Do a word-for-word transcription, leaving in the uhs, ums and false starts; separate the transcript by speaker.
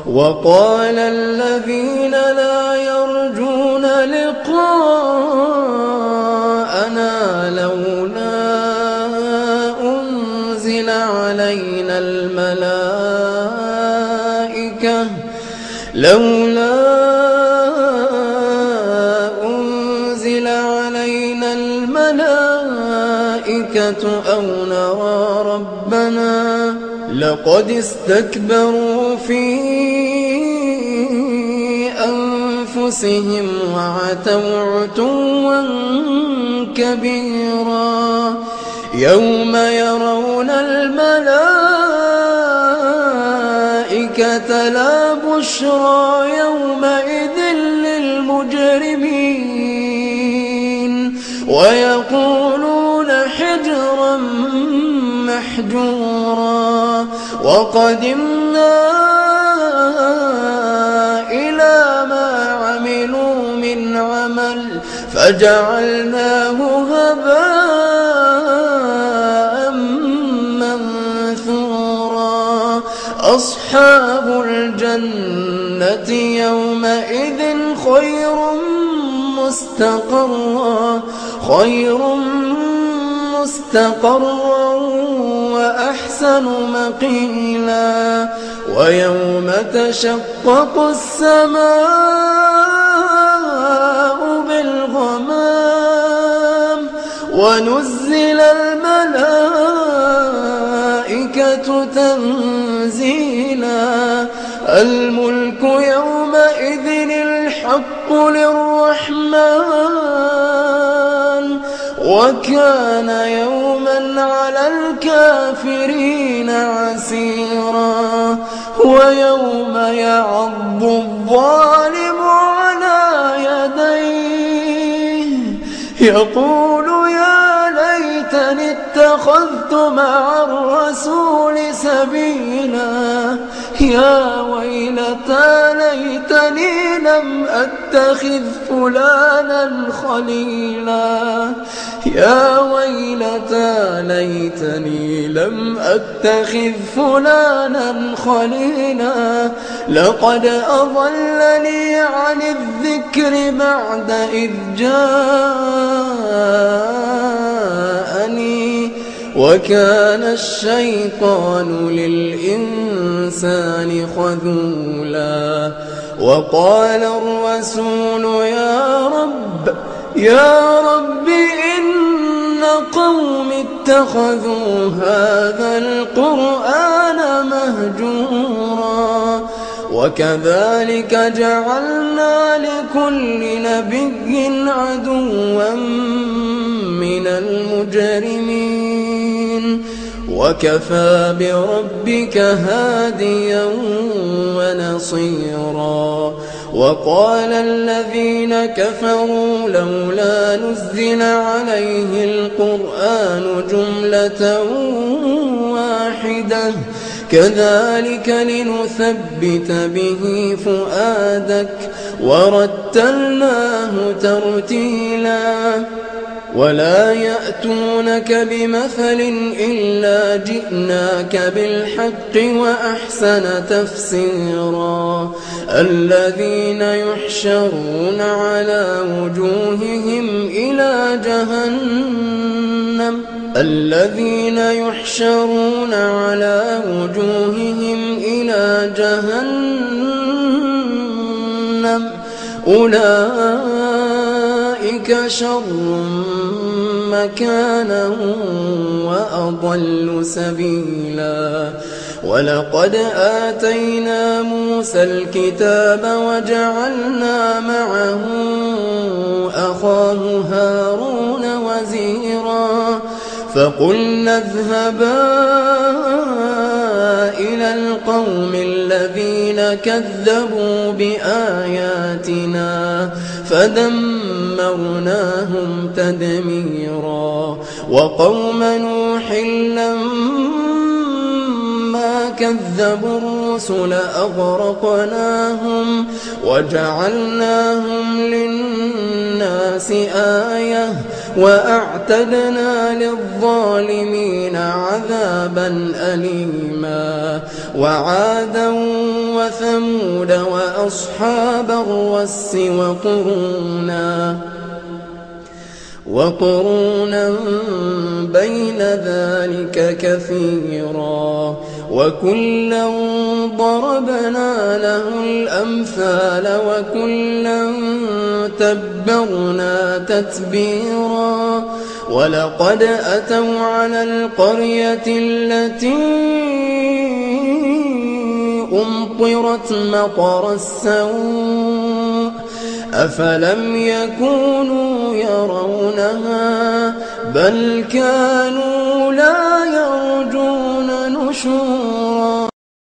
Speaker 1: وقال الذين لا يرجون لقاءنا لولا أنزل علينا الملائكة لولا أنزل علينا الملائكة أو نرى ربنا لقد استكبروا في أنفسهم وعتوا عتوا كبيرا يوم يرون الملائكة لا بشرى يومئذ للمجرمين ويقولون حجرا محجورا وقدمنا إلى ما عملوا من عمل فجعلناه هباء منثورا أصحاب الجنة يومئذ خير مستقرا خير مستقرا وأحسن مقيلا ويوم تشقق السماء بالغمام ونزل الملائكة تنزيلا الملك يومئذ الحق للرحمن وكان يوما على الكافرين عسيرا ويوم يعض الظالم على يديه يقول يا ليتني اتخذت مع الرسول سبيلا يا ويلتى ليتني لم أتخذ فلانا خليلا يا ويلتى ليتني لم أتخذ فلانا خليلا لقد أضلني عن الذكر بعد إذ جاءني وكان الشيطان للإنسان خذولا وقال الرسول يا رب يا رب إن قوم اتخذوا هذا القرآن مهجورا وكذلك جعلنا لكل نبي عدوا من المجرمين وكفى بربك هاديا ونصيرا وقال الذين كفروا لولا نزل عليه القرآن جملة واحدة كذلك لنثبت به فؤادك ورتلناه ترتيلا ولا يأتونك بمثل إلا جئناك بالحق وأحسن تفسيرا الذين يحشرون على وجوههم إلى جهنم الذين يحشرون على وجوههم إلى جهنم أولئك شر مكانا وأضل سبيلا ولقد آتينا موسى الكتاب وجعلنا معه أخاه هارون وزيرا فقلنا اذهبا إلى القوم الذين كذبوا بآياتنا فدمرناهم تدميرا وقوم نوح لما كذبوا الرسل أغرقناهم وجعلناهم للناس آية وأعتدنا للظالمين عذابا أليما وعادا وثمود وأصحاب الرس وقرونا وقرونا بين ذلك كثيرا وكلا ضربنا له الأمثال وكلا تبرنا تتبيرا ولقد أتوا على القرية التي أمطرت مطر السوء أفلم يكونوا يرونها بل كانوا لا يرجون نشورا.